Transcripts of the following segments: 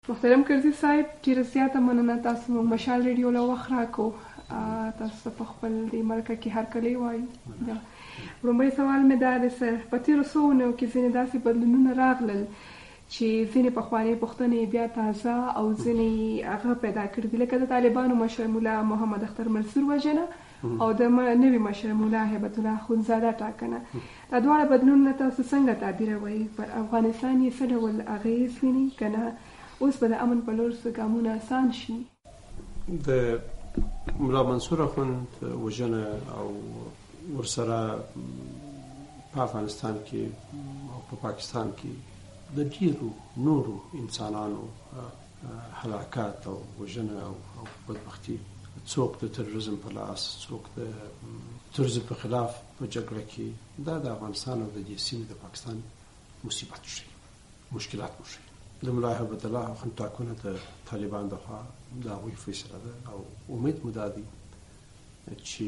محترم کرزي صاحب، ډېره زیاته مننه، تاسو موږ مشال ریډیو له وخت راکړو. تاسو په خپل دې مرکه کې هرکلی وایو. لومړی سوال مې دا دی، په تېرو څو اونیو کې ځینې داسې بدلونونه راغلل چې ځینې پخوانۍ پوښتنې بیا تازه او ځینې هغه پیدا کړي دي، لکه د طالبانو مشر ملا محمد اختر منصور وژنه او د نوي مشر ملا هیبت الله اخندزاده ټاکنه. دا دواړه بدلونونه تاسو څنګه تعبیروئ؟ پر افغانستان یې څه ډول اغېز ویني که نه اوس به د امن په لور څه ګامونه آسان شي؟ د ملا منصور اخند وژنه او ورسره په افغانستان کې او په پاکستان کې د ډیرو نورو انسانانو هلاکت او وژنه او بدبختي، څوک د تروریزم په لاس، څوک د تروریزم په خلاف په جګړه کې، دا د افغانستان او د دې سیمې د پاکستان مصیبت شي، مشکلات شي. د ملا هیبت الله اخند ټاکنه د طالبان دغه د هغوی فیصله ده او امید مو دا دی چې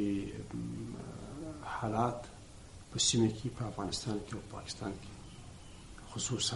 حالات په سیمه کې، په افغانستان کې او پاکستان کې، خصوصا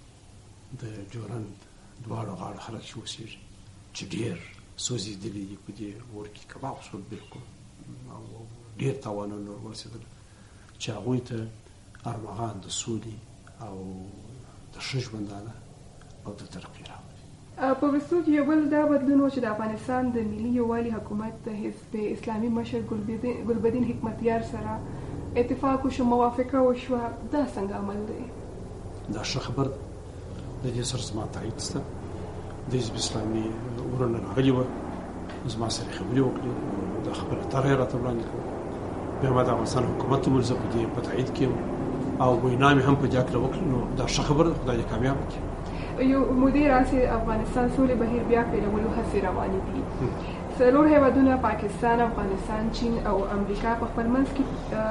د ډیورند دواړو غاړو خلک چې اوسېږي چې ډېر سوځېدلي دي په دې اور کې کباب شول بالکل او ډېر تاوانونه ورسېدل، چې هغوی ته ارمغان د سولې او د ښه ژوندانه او د ترقي راوړي. په وروستیو کې یو بل دا بدلون و چې د افغانستان د ملي یووالي حکومت د حزب اسلامي مشر ګلبدین حکمتیار سره اتفاق وشو، موافقه وشوه. دا څنګه عمل دی؟ دا ښه خبر ده. د دې سره زما تایید شته. د حزب اسلامي ورونه راغلي وه، زما سره خبرې وکړې، دا خبره طرح یې راته وړاندې کړه. بیا ما د افغانستان حکومت ته زه په دې په تایید کې یم او وینا مې هم په دې هکله وکړه. نو دا ښه خبره ده، خدای دې کامیاب کړي. یو مودې راسې افغانستان سولې بهیر بیا پیلولو هڅې روانې دي. څلور هیوادونه پاکستان، افغانستان، چین او امریکا په خپل منځ کې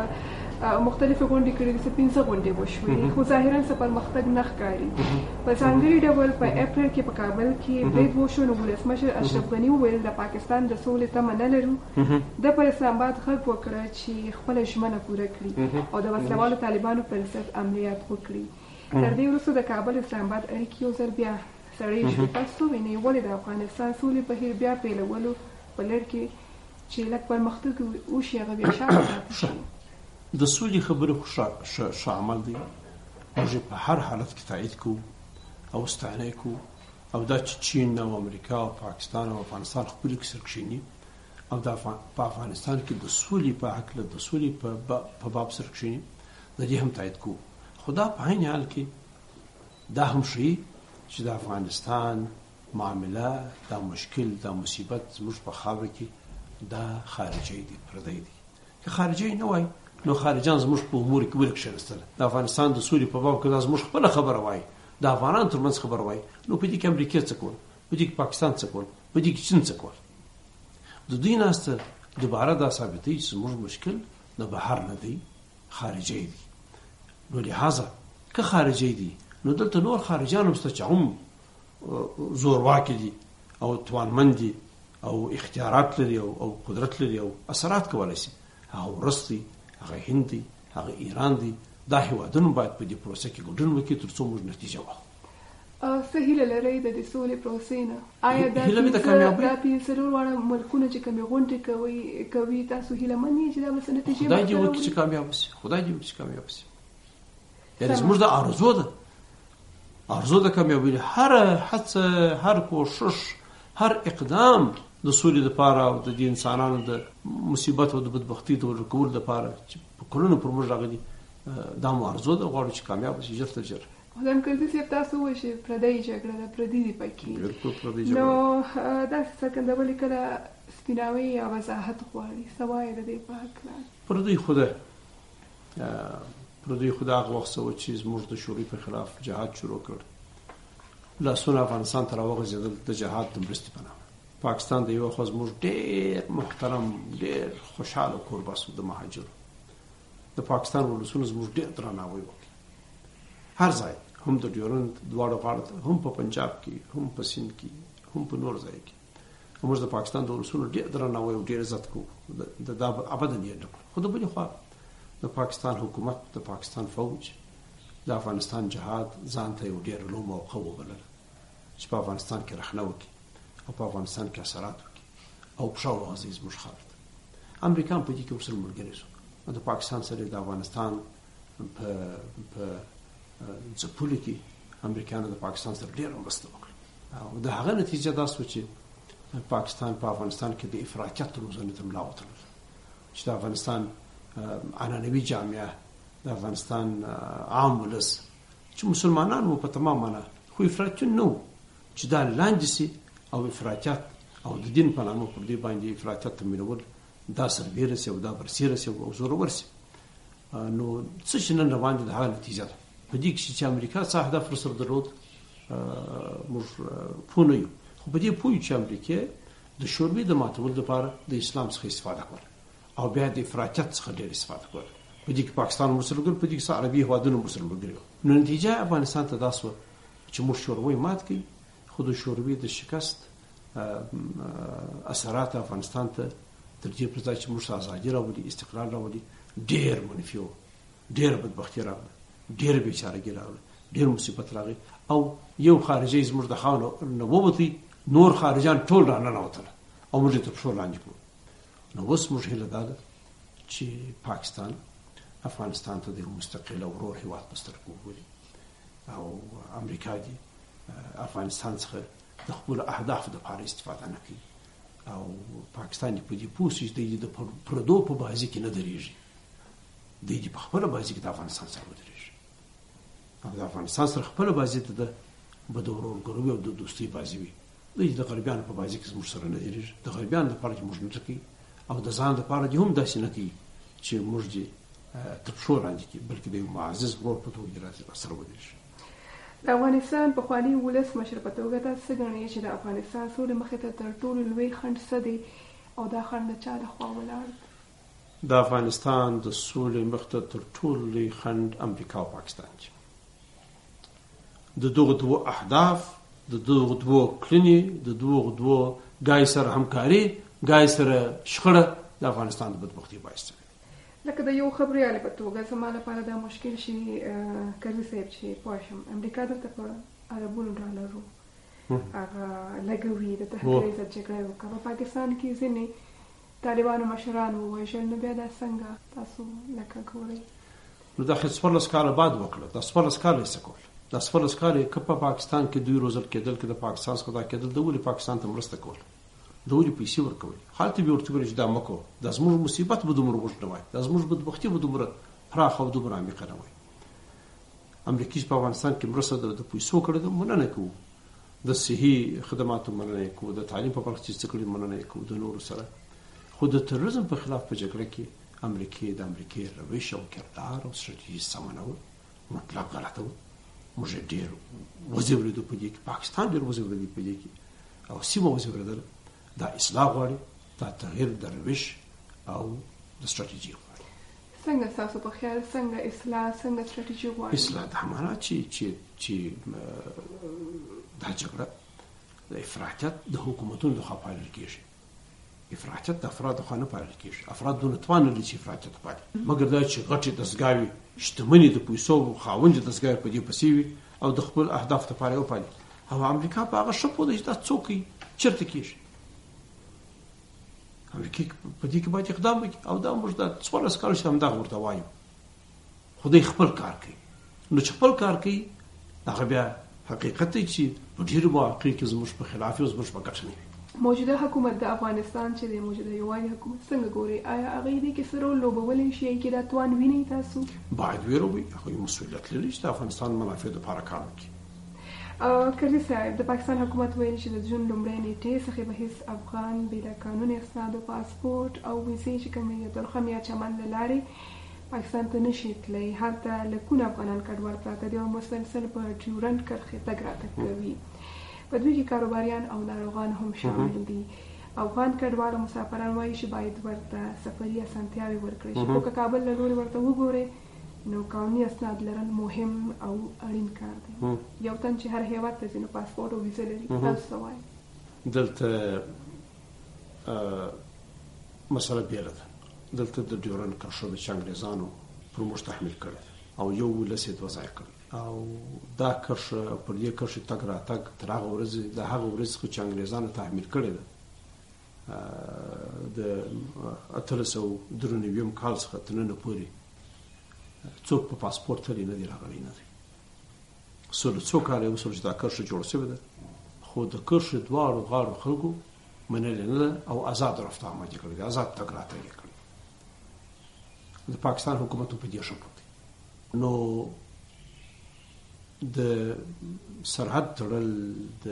مختلفې غونډې کړې دي، 15 غونډې وشوې، خو ظاهراً څه پرمختګ نه ښکاري. په ځانګړي ډول په اپریل کې په کابل کې برید وشو، نو ولسمشر اشرف غني وویل د پاکستان د سولې تمه نه لرو. د پر اسلام آباد غږ وکړه چې خپله ژمنه پوره کړي او د وسلوالو طالبانو پر ضد عملیات وکړي. تر دې وروسته د کابل اسلام آباد اړیکې یو ځل بیا سړې شوې. تاسو وینئ ولې د افغانستان سولې بهیر بیا پیلولو په لړ کې چې لږ پرمختګ وشي هغه بیا شاته پاتې شي؟ د سولې خبرې خو ښه عمل دی، موږ په هر حالت کې تایید کوو او ستاینه یې کوو. او دا چې چین او امریکا او پاکستان او افغانستان خپلې کې سره کښېني او په افغانستان کې د سولې په هکله، د سولې په باب سره کښېني، د دې هم تایید کوو. خو دا په عین حال کې دا هم ښیي چې د افغانستان معامله، دا مشکل، دا مصیبت زموږ په خاوره کې دا خارجي دی، پردی دی. که خارجي نه وای نو خارجان زموږ په امور کې ولې کښېنستل؟ د افغانستان د سولې په باب کې دا زموږ خپله خبره وای، د افغانانو ترمنځ خبره وای، نو په دې کې امریکا څه کول، په دې کې پاکستان څه کول، په دې کې چین څه کول؟ د دوی ناسته دوباره دا ثابتوي چې زموږ مشکل د بهر نه دی، خارجي دی. نو لہذا که خارجي دي نو دلته نور خارجان هم شته چې هم زورواکي دي او توانمند دي او اختیارات لري او قدرت لري او اثرات کولی شي. هغه روس دي، هغه هند دي، هغه ایران دي. دا هېوادونه باید په دې پروسه کې ګډون وکړي تر څو موږ نتیجه واخلو. څه هیله لرئ د دې سولې پروسې نه؟ آیا دا څلور واړه ملکونه چې کومې غونډې کوي تاسو هیله من یې چې دا به څه نتیجې خدای دې وکړي چې کامیاب شي، خدای دې وکړي چې کامیاب شي. یعنې زموږ د آرزو د کامیابۍ، هر هڅه، هر کوشش، هر اقدام د سولې لپاره او د دې انسانانو د مصیبت او د بدبختۍ د ورکولو لپاره چې په کلونو پر موږ راغلي، دا مو آرزو ده، غواړو چې کامیاب شي ژر تر ژره. محترم کرزي صاحب، تاسو وایئ چې پردۍ جګړه ده، پردي دي پکې، نو داسې څرګندولې کله سپیناوی یا وضاحت غواړي. څه وایئ د دې په هکله؟ پردۍ خو د هغه وخت څه و چې زموږ د شوروي په خلاف جهاد شروع کړ، لاسونه افغانستان ته راوغځېدل د جهاد د مرستې په نامه. پاکستان د یوه خوا زموږ ډېر محترم، ډېر خوشحاله کوربه شو د مهاجرو. د پاکستان ولسونو زموږ ډېر درناوی وکړ، هر ځای، هم د ډیورند دواړو غاړو ته، هم په پنجاب کې، هم په سیند کې، هم په نور ځای کې. موږ د پاکستان د ولسونو ډېر درناوی او ډېر عزت کوو، دا ابدا یې نه کړو. خو د بلې خوا د پاکستان حکومت، د پاکستان فوج د افغانستان جهاد ځان ته یو ډېر لوی موقع وبلله چې په افغانستان کې رخنه وکړي او په افغانستان کې اثرات وکړي او په شاو غزي زموږ خاور ته. امریکا په دې کې ورسره ملګری شو. د پاکستان سره د افغانستان په ځپلو کې امریکایانو د پاکستان سره ډېره مرسته وکړه او د هغه نتیجه دا شوه چې پاکستان په افغانستان کې د افراطیت روزنې ته ملا وتړل چې د افغانستان عنعنوي جامعه د افغانستان عام ولس چې مسلمانان وو په تمام معنا خو افراطیون نه وو چې دا لاندې سي او افراطیت او د دین په نامه پر دې باندې افراطیت تمویلول دا سربیره سي او دا برسیره سي او زورور سي. نو څه چې نن روان دي د هغه نتیجه ده. په دې کې چې امریکا څه هدف رسول درلود موږ پوه یو خو په دې پوه چې امریکا د شوربې د ماتولو لپاره د اسلام څخه استفاده کوله او بیا د افراطیت څخه ډېر استفاده کوله. په دې کې پاکستان مسلمان په دې کې عربي هوادونو مسلمان ګرځي. نو نتیجه افغانستان ته داسو چې موږ شوربې مات کړي خو د شوربې د شکست اثرات افغانستان ته تر دې پرځای چې موږ ازادي راوړي استقلال راوړي ډېر منفي و ډېر بدبختي راغله ډېر بیچارهګي راغله ډېر مصیبت راغی او یو خارجي زموږ د خاونو نه ووتی نور خارجان ټول را نه وتل او موږ ته په لاندې کړو. نو اوس موږ هیله ده چې پاکستان افغانستان ته د مستقل او ورور هیواد په سترګه وګوري او امریکا دې افغانستان څخه د خپل اهداف لپاره استفاده نه کوي او پاکستان په دې پوسټ د پردو په بازي کې نه درېږي د دې په خپل بازي کې د افغانستان سره ودرېږي او د افغانستان سره خپل بازي ته د بدورور ګروي او د دوستي بازي وي د غربیانو په بازي کې موږ سره نه درېږي د غربیانو لپاره چې موږ نه کوي او د ځان لپاره هم داسې نه کوي چې موږ دې تر څو لاندې کې بلکې د معزز ورور په توګه راځي سره ودرېږي. د افغانستان پخوانی ولس مشر په توګه تاسو ګڼئ چې د افغانستان سولې مخې ته تر ټولو لوی خنډ څه دی او دا خنډ چا لخوا ولاړ؟ د افغانستان د سولې مخې ته تر ټولو لوی خنډ امریکا او پاکستان دي. د دغو دوه اهداف د دغو دوه کړنې د دغو دوه ګای سره همکاري ګای سره شخړه د افغانستان د بدبختۍ باعث دی. لکه د یو خبريال په توګه زما لپاره دا مشکل شي کړي صاحب چې پوښم امریکا دلته په عربونو ډالرو هغه لګوي د تحقیق د جګړې وکړه. پاکستان کې ځینې طالبانو مشران وویل نو بیا دا څنګه تاسو لکه ګورئ؟ نو دا خپل اسکاله بعد وکړه د خپل اسکاله سکول د خپل اسکاله په پاکستان کې دوی روزل کېدل کې د پاکستان څخه دا کېدل د ولې پاکستان ته مرسته کول د ولې پیسې ورکول حالت به ورته ویل چې دا مکو د زموږ مصیبت به دومره وښنه وای د زموږ بدبختی به دومره پراخ او دومره عمیقه نه وای. امریکای په افغانستان کې مرسته د پیسو کړې ده مننه کوو د صحي خدماتو مننه کوو د تعلیم په برخه کې څه کړی مننه کوو د نور سره خو د تروریزم په خلاف په جګړه کې امریکای روش او کردار او ستراتیژي سمونه مطلق غلطه و. موږ ډېر وزیوریدو په دې کې پاکستان ډېر وزیوریدو په دې کې او سیمه وزیوریدل دا اصلاح غواړي دا تغییر د روش او د ستراتیژي غواړي. څنګه تاسو په خیال څنګه اصلاح څنګه ستراتیژي غواړي؟ اصلاح د معنا چې دا جګړه د افراطیت د حکومتونو لخوا پالل کېږي. افراطیت د افراد لخوا نه پالل کېږي. افراد دونه توان لري چې افراطیت پالي مګر دا چې غټې دستګاوې شتمني د پیسو خاوند دستګاوې په دې پسې وي او د خپل اهداف لپاره وپالي او امریکا په هغه ښه پوهېږي چې دا څوک چېرته کېږي. امریکا په دې کې باید اقدام وکړي او دا موږ د 14 کالو چې همدغه ورته وایو خدای خپل کار کوي. نو چې خپل کار کوي هغه بیا حقیقت دی چې په ډېرو مواقعو کې زموږ په خلاف او زموږ په ګټه نه وي. موجوده حکومت د افغانستان چې د موجوده یووالي حکومت څنګه ګوري؟ آیا هغه دې کې سره لوبولی شي کې دا توان ویني تاسو؟ باید ویروي هغه مسؤلیت لري چې د افغانستان منافع لپاره کار وکړي. کرزي صاحب د پاکستان حکومت ویل چې د جون لومړۍ نیټې څخه به هیڅ افغان بې له قانوني اسنادو پاسپورټ او ویزې چې کومې درخم یا چمن له لارې پاکستان ته نشي تللی. هلته لکونه افغانان کډوال پراته دي او مسلسل په ډیورنډ کرښې تګ راتګ کوي. په دوی کې کاروباریان او ناروغان هم شامل دي. افغان کډوال او مسافران وایي چې باید ورته سفري اسانتیاوې ورکړي شي. خو که کابل له لورې ورته وګورئ نو قانوني اسناد لرل مهم او اړین کار دی. یو تن چې هر هیواد ته ځي نو پاسپورټ او ویزه لري. تاسو څه وایئ؟ دلته مسله بیله ده. دلته د ډیورنډ کرښه چې انګریزانو پر موږ تحمیل کړې او یو ولس یې دوه ځای کړی او دا کرښه پر دې کرښې تګ راتګ تر هغه ورځې د هغه ورځې څخه چې انګریزانو تحمیل کړې ده د 1893 کال څخه تر ننه پورې څوک په پاسپورټ تللی نه دی راغلی نه دی څو کاله یې وسول چې دا کرښه جوړه شوې ده خو د کرښې دواړو غاړو خلکو منلې نه ده او آزاد رفته عملي کړی دی آزاد تګ راتګ یې کړی د پاکستان حکومت په دې ښه پوه دی نو د سرحد تړل د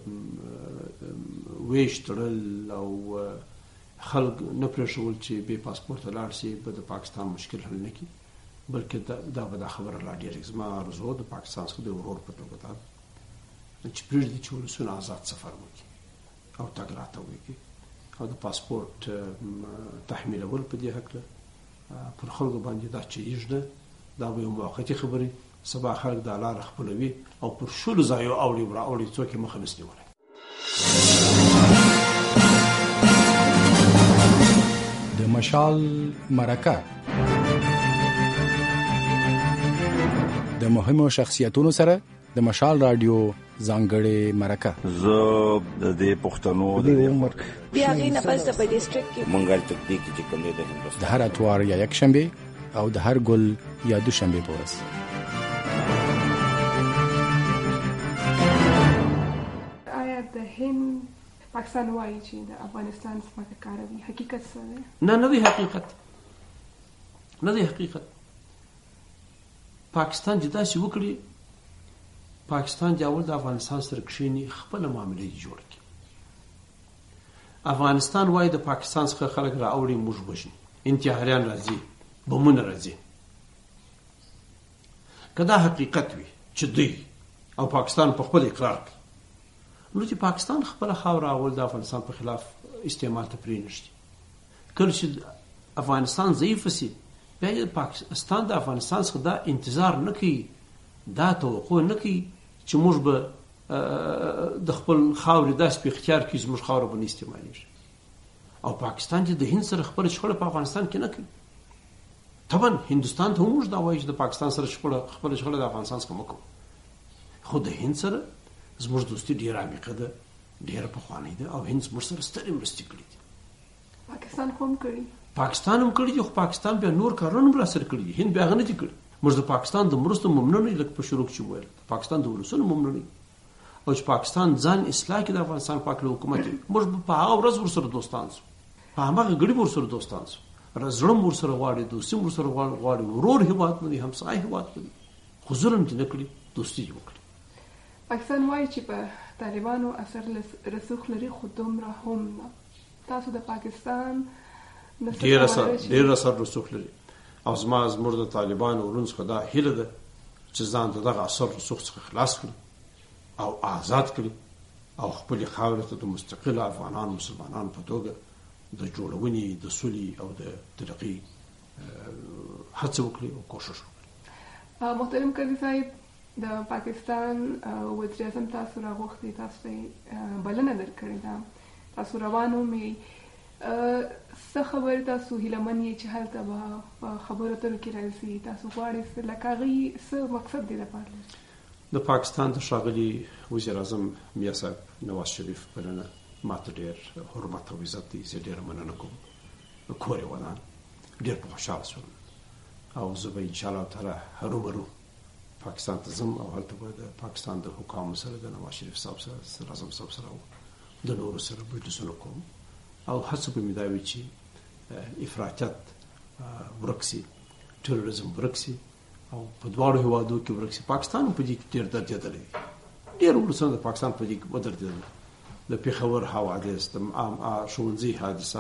ویش تړل او خلک نه پرېښول چې بې پاسپورټه لاړ شي به د پاکستان مشکل حل نه کړي بلکې دا به دا خبره لا ډېره زما ارزو د پاکستان څخه د ورور په توګه ده چې پرېږدي چې ولسونه آزاد سفر وکړي او تګ راتګ وکړي او د پاسپورټ تحمیلول په دې هکله پر خلکو باندې دا چیږي دا به یو موقتي خبرې سبا خلک د لاره خپلوي او پر شلو ځایو اوړي څوک یې مخه نشي نیولی د مشال مرکه د مهمو شخصیتونو سره د مشال رادیو ځانګړې مرکه زه د دې پښتنو د عمر بیا غینه پس په ډیسټریکټ کې منګل تکتیک چې کوم دی د هندوستان د هر اتوار یا یک شنبه او د هر ګل یا دوشنبه پورس آیا د هند پاکستان وایي چې د افغانستان څخه کاروي حقیقت څه دی؟ نه دی حقیقت نه دی حقیقت پاکستان چې داسې وکړي پاکستان چې اول د افغانستان سره کښېني خپله معاملې جوړ کړي افغانستان وایي د پاکستان څخه خلک راوړي موږ وژني انتحاریان راځي بمونه راځي که دا حقیقت وي چې دوی او پاکستان په خپل اقرار کوي نو چې پاکستان خپل خاوره اول د افغانستان په خلاف استعمال ته پرېنږدي کله چې افغانستان ضعیف شي بیا پاکستان د افغانستان څخه دا انتظار نه کوي دا توقع نه کوي چې موږ به د خپل خاورې داسې په اختیار کې چې موږ خاوره به نه استعمالېږي او پاکستان چې د هند سره خپله شخړه په افغانستان کې نه کوي طبعا هندوستان ته هم موږ دا وایي چې د پاکستان سره خپله شخړه د افغانستان څخه مه کوو خو د هند سره زموږ دوستي ډېره عمیقه ده ډېره پخوانۍ ده او هند زموږ سره سترې مرستې کړي دي پاکستان خو هم کړي پاکستان هم کړي دي خو پاکستان بیا نور کارونه هم راسره کړي دي هند بیا هغه نه دي کړي موږ د پاکستان د مرستو ممنون یو لکه په شروع کې وویل د پاکستان د ولسونو ممنون او چې پاکستان ځان اصلاح کړي د افغانستان پاک له حکومت موږ په هغه ورځ ورسره دوستان سو په هغه غړي ورسره دوستان سو زړه ورسره غواړي دوستي ورسره غواړي ورور هیواد نه دي همسایه هیواد نه دي خو ظلم دې نه کړي دوستي وکړي پاکستان وایي چې په طالبانو اثر رسوخ لري خو دومره هم نه تاسو د پاکستان ډېر اثر رسوخ لري او زموږ د طالبانو ورونو څخه دا هیله ده چې ځان د دغه اثر رسوخ څخه خلاص کړي او آزاد کړي او خپلې خاورې ته د مستقل افغانانو مسلمانانو په توګه د جوړونې د سولې او د ترقۍ هڅه وکړي او کوشش وکړي محترم قاضي صاحب د پاکستان وزیر اعظم تاسو راغوښتي تاسو ته بلنه درکړې ده تاسو روانو مې څه خبر تاسو هیلمن یې چې هلته به خبرو اترو کې راځي تاسو غواړئ لکه هغې څه مقصد دی لپاره د پاکستان د ښاغلي وزیر اعظم میا صاحب نواز شریف بلنه ماته ډېر حرمت او عزت دی زه ډېره مننه کوم کور یې ودان ډېر په خوشحاله شوم او زه به انشاءالله تعالی هرومرو پاکستان ته ځم او هلته به د پاکستان د حکامو سره د نواز شریف صاحب سره صدر اعظم صاحب سره د نورو سره مجلسونه کوم او هڅه به مې دا وي چې افراطیت ورک شي ټیرریزم ورک شي او په دواړو هېوادو کې ورک شي پاکستان په دې کې ډېر دردېدلی دی ډېر ولسونه د پاکستان په دې کې ودرېدل د پېښور حوادث د ښوونځي حادثه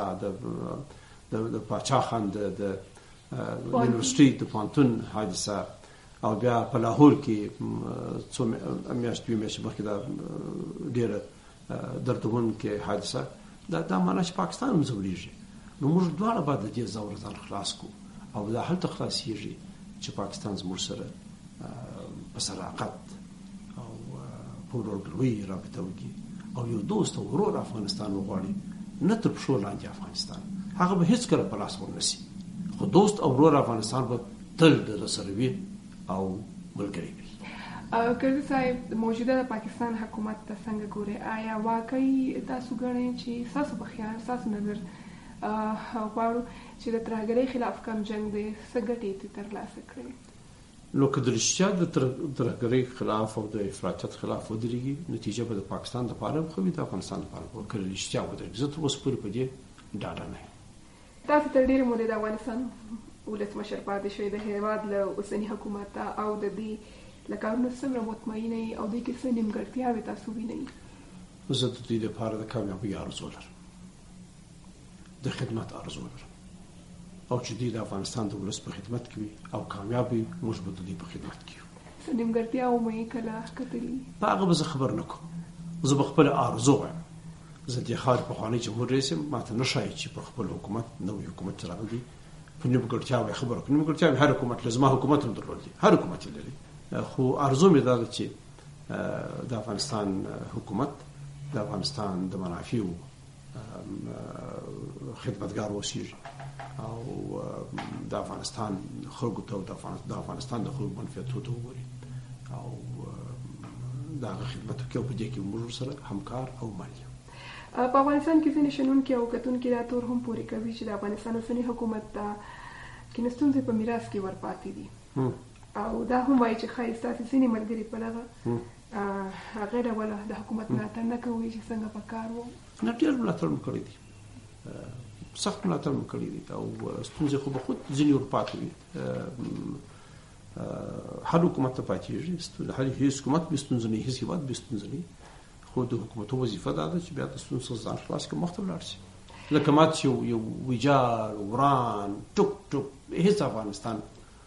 د پاچا خان د یونیورسټي د پوهنتون حادثه او بیا په لاهور کې څو میاشتې مخکې دا ډېره دردونکې حادثه دا معنا چې پاکستان هم ځورېږي نو موږ دواړه باید د دې ځوره ځان خلاص کړو او دا هلته خلاصېږي چې پاکستان زموږ سره په صداقت او په ورورګلوۍ رابطه وکړي او یو دوست او ورور افغانستان وغواړي نه تر پښو لاندې افغانستان هغه به هیڅکله په لاس ورنشي خو دوست او ورور افغانستان به تل د سره وي او ملګری وي ګردي صاحب موجوده د پاکستان حکومت ته څنګه ګوري؟ آیا واقعي تاسو ګڼئ چې ستاسو په خیال ستاسو نظر غواړو چې د ترهګرۍ خلاف کم جنګ دی څه ګټې یې ترلاسه کړي؟ نو که د رښتیا د ترهګرۍ خلاف او د افراطیت خلاف ودرېږي نتیجه به د پاکستان دپاره هم ښه وي، د افغانستان دپاره به که رښتیا ودرېږي. زه تر اوسه پورې په دې ډاډه نه یم. تاسو تر ډېرې مودې د افغانستان ولسمشر پاتې شوی، د هېواد له اوسني حکومت او د دې له کارونو څومره مطمئنه یې او دوی کې څه نیمګړتیاوې تاسو وینئ؟ زه د دوی دپاره د کامیابۍ آرزو لرم، د خدمت آرزو لرم، او چې دوی د افغانستان د ولس په خدمت کې وي او کامیاب وي، موږ به د دوی په خدمت کې یو. څه نیمګړتیاوې مو یې کله کتلي؟ په هغه به زه خبر نه کوم، زه به خپله آرزو وایم. زه د خاورې پخوانی جمهور رئیس یم، ماته نه ښایي چې په خپل حکومت نوی حکومت چې راغلی په نیمګړتیاوې خبره وکړم. نیمګړتیاوې هر حکومت لري، زما حکومت هم درلود دي، هر حکومت یې لري، خو آرزو مې دا ده چې د افغانستان حکومت د افغانستان د منافعو خدمتګار اوسېږي او د افغانستان خلکو ته او د افغانستان د خلکو منفعتو ته وګوري او د هغه خدمت وکړي، او په دې کې موږ سره همکار او مل یو. په افغانستان کې ځینې شنونکي او کتونکي دا تور هم پورې کوي چې د افغانستان اوسني حکومت ته کې ستونزې په میراث کې ورپاتې دي، او دا هم وایي چې ښایي ستاسې ځینې ملګري په دغه هغه ډول د حکومت ملاتړ نه کوي چې څنګه په کار و. نه، ډېر ملاتړ مو کړی دی، سخت ملاتړ مو کړی دی، او ستونزې خو به خود ځینې ورپاتې وي. هر حکومت ته پاتېږي، هر هېڅ حکومت بې ستونزه نه وي، هېڅ هېواد بې ستونزه نه وي، خو د حکومتو وظیفه دا ده چې بیا د ستونزو څخه ځان خلاص کړي، مخ ته ولاړ شي. لکه ما چې یو ویجاړ وران ټوک ټوک هېڅ افغانستان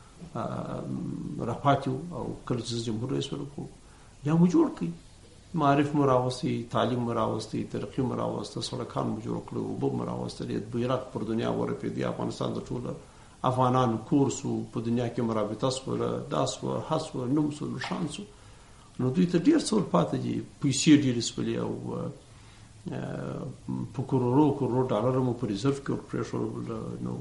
راپاتې و، او کله چې زه جمهور رئیس ولرم یا مو جوړ کړي، معارف مو راوستي، تعلیم مو راوستي، ترقي مو راوسته، سړکان مو جوړ کړي، اوبه مو راوستلې، بیرغ پر دنیا ورپېدی، افغانستان د ټولو افغانانو کور سو، په دنیا کې مرابطه سوله، دا سوه، هسوه، نوم سو، نښان سو. نو دوی ته ډېر څه ورپاتې دي، پیسې ډېرې سولې، او په کروڑو ډالر مو په ریزرف کې ورپرېښول. نو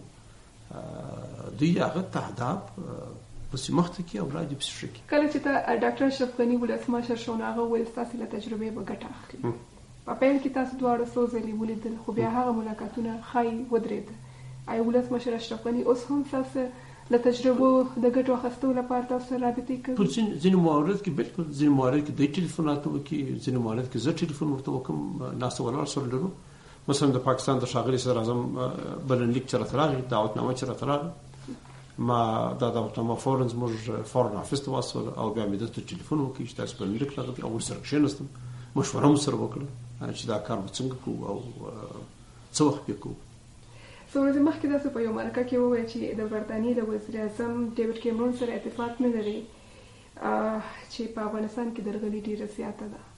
دوی هغه تهداب پسې مخته کې او وړاندې پسې ښه کړي. کله چې ډاکټر اشرف غني ولسمشر شو، هغه وویل ستاسې له تجربې به ګټه اخلي. په پیل کې تاسو دواړه څو ځلې ولیدل، خو بیا هغه ملاقاتونه ښایي ودرېده. آیا ولسمشر اشرف غني اوس هم ستاسو له تجربو د ګټو اخیستو لپاره تاسو سره رابطې کوي؟ په ځینې موارد کې بالکل، ځینې موارد کې دوی ټلیفونات وکړي، ځینې موارد کې زه ټلیفون ورته وکړم، ناسته ولاړ سره لرو. مثلا د پاکستان د ښاغلي صدر اعظم بلنلیک چې راته راغی، دعوتنامه چې راته راغی، ما دا دعوتنامه فورا زموږ فورن آفس ته واستوله، او بیا مې دلته ټلیفون وکړي چې تاسو بلنلیک راغلی، او ورسره کښېنستم، مشوره مو سره وکړه چې دا کار به څنګه کوو او څه وخت پرې کوو. څو ورځې مخکې تاسو په یو مرکه کې وویل چې د برطانیې د وزیر اعظم ډیوډ کیمرون سره اتفاق نه لري چې په افغانستان کې درغلي ډېره زیاته ده.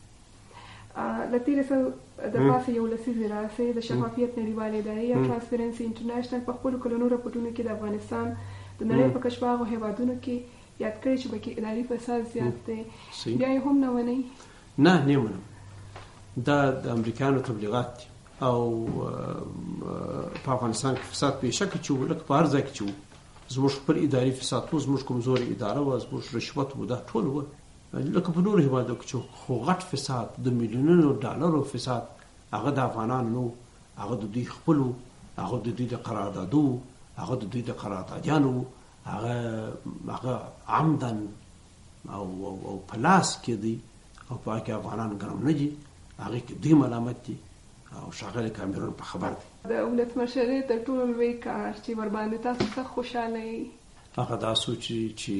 له تېرې څه د پاسه یو لسیزې راهیسې د شفافیت نړیوالې ادارې یا ټرانسپیرنسي انټرنیشنل په خپلو کلونو راپورټونو کې د افغانستان د نړۍ په کچه په هغو هېوادونو کې یاد کړی چې پکې اداري فساد زیات دی، بیا یې هم نه منئ؟ نه منم. دا د امریکایانو تبلیغات دي، او په افغانستان کې فساد په شکه چې ولکه په هر ځای کې چې زموږ خپل اداري فساد و، زموږ کمزوري اداره و، زموږ رشوت و، دا ټول و. لکه په نورو هېوادو کې چې خو غټ فساد د میلیونونو ډالرو فساد، هغه د افغانانو نو، هغه د دوی خپلو، هغه د دوی د قراردادو، هغه د دوی د قراردادیانو، هغه عمدن او په لاس کې دي، او په هغه کې افغانان ګرم نه دي، هغه کې دوی ملامت دي، او ښاغلی کامرون په خبر دی. د ولسمشرۍ تر ټولو لوی کار چې ورباندې تاسو څه خوشحاله یې؟ هغه دا سوچ چې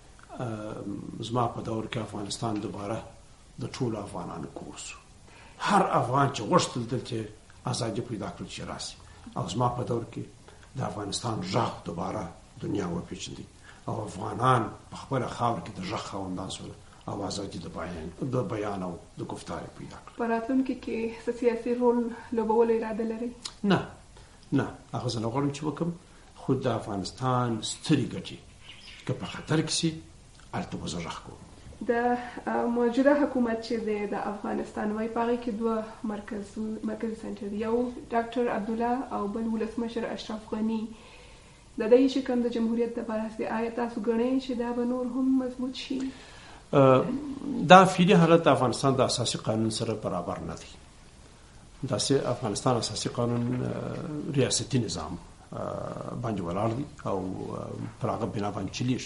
زما په دور کې افغانستان دوباره د ټولو افغانانو کور شو. هر افغان چې غوښتل دلته ازادي پیدا کړل چې راسي، او زما په دور کې د افغانستان غږ دوباره دنیا وپېژندي، او افغانان په خپله خاوره کې د غږ خاوندان شول، او ازادي د بیان او د گفتار پیدا کړل. په راتلونکي کې څه سیاسي رول لوبولو اراده لرئ؟ نه، هغه زه نه غواړم چې وکړم، خو د افغانستان سترې ګټې که په خطر کې شي، هلته به زه غږ کوم. د موجوده حکومت چې دی د افغانستان، وایي په هغې کې دوه مرکزي سنټر دي، یو ډاکټر عبدالله او بل ولسمشر اشرف غني. د دې شکم د جمهوریت دپاره دی، آیا تاسو ګڼئ چې دا به نور هم مضبوط شي؟ دا فعلي حالت د افغانستان د اساسي قانون سره برابر نه دی. داسې افغانستان اساسي قانون ریاستي نظام باندې ولاړ دی او پر هغه بنا باندې چلیږي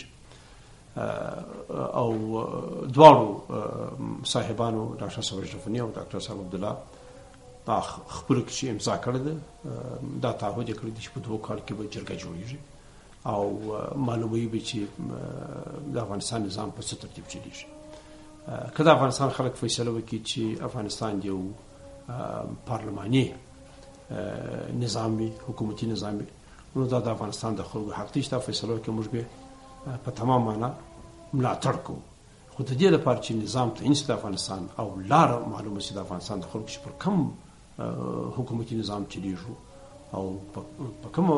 او دواړو صاحبانو ډاکټر صاحب اشرف غني او ډاکټر صاحب عبدالله په خپلو کې چې امضا کړی ده دا تعهد یې کړی دی چې په 2 کال کې به جرګه جوړېږي او معلوموي به چې د افغانستان نظام په څه ترتیب چلیږي. که د افغانستان خلک فیصله وکړي چې افغانستان یو پارلماني نظام وي، حکومتي نظام وي، نو دا د افغانستان د خلکو حق دی چې دا فیصله وکړي موږ به په تمام معنا ملاتړ کوو. خو د دې لپاره چې نظام تعین شي د افغانستان او لاره معلومه شي د افغانستان د خلکو چې پر کوم حکومتي نظام چلیږي او په کوم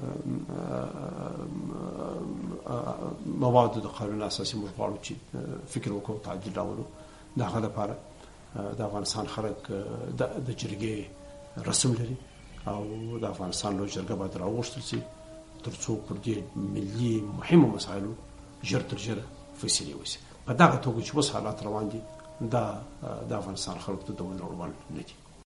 موادو د قانون اساسي موږ غواړو چې فکر وکړو تعدیل راولو، د هغه لپاره د افغانستان خلک د جرګې رسم لري او د افغانستان لویه جرګه باید راوغوښتل شي تر څو پر دې ملي مهمو مسایلو ژر تر ژره فیصلې وشي. په دغه توګه چې اوس حالات روان دي دا د افغانستان خلکو ته د ونړول نه دي.